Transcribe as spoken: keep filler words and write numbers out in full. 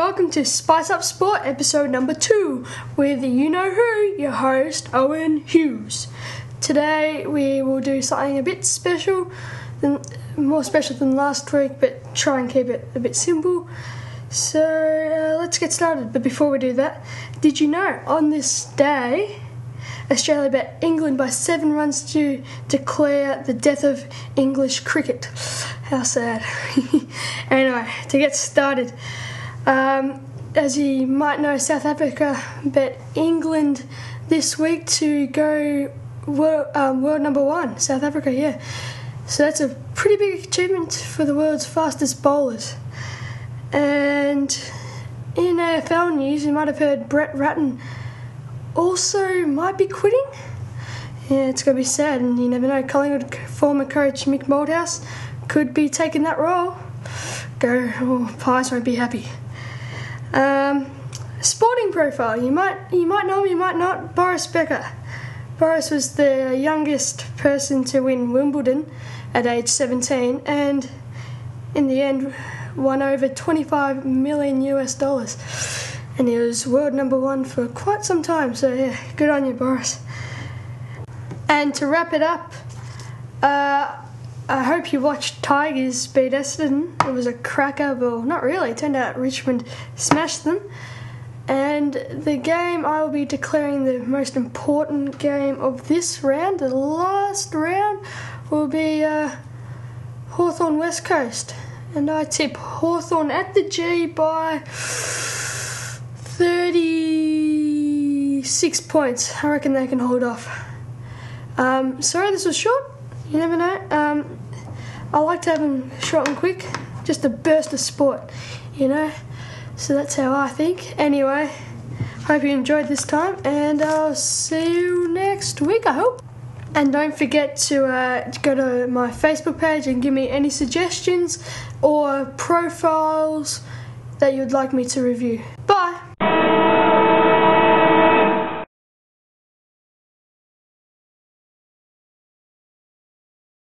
welcome to Spice Up Sport episode number two with you know who, your host Owen Hughes. Today we will do something a bit special, than, more special than last week, but try and keep it a bit simple. So uh, let's get started. But before we do that, did you know on this day Australia bet England by seven runs to declare the death of English cricket? How sad. Anyway, to get started, um, as you might know, South Africa bet England this week to go world, um, world number one. South Africa, yeah. So that's a pretty big achievement for the world's fastest bowlers. And in A F L news, you might have heard Brett Ratten also might be quitting. Yeah, it's going to be sad, and you never know. Collingwood former coach Mick Malthouse could be taking that role. Go, oh, Pies won't be happy. Um, sporting profile. You might you might know him, you might not. Boris Becker. Boris was the youngest person to win Wimbledon at age seventeen, and in the end won over twenty-five million US dollars. And he was world number one for quite some time. So yeah, good on you, Boris. And to wrap it up, uh, I hope you watched Tigers beat Essendon. It was a cracker, but not really. It turned out Richmond smashed them. And the game I will be declaring the most important game of this round, the last round, will be uh, Hawthorn West Coast. And I tip Hawthorn at the G by thirty-six points. I reckon they can hold off. Um, sorry this was short. You never know. Um, I like to have them short and quick. Just a burst of sport, you know. So that's how I think. Anyway, hope you enjoyed this time, and I'll see you next week, I hope. And don't forget to uh, go to my Facebook page and give me any suggestions or profiles that you'd like me to review. Bye!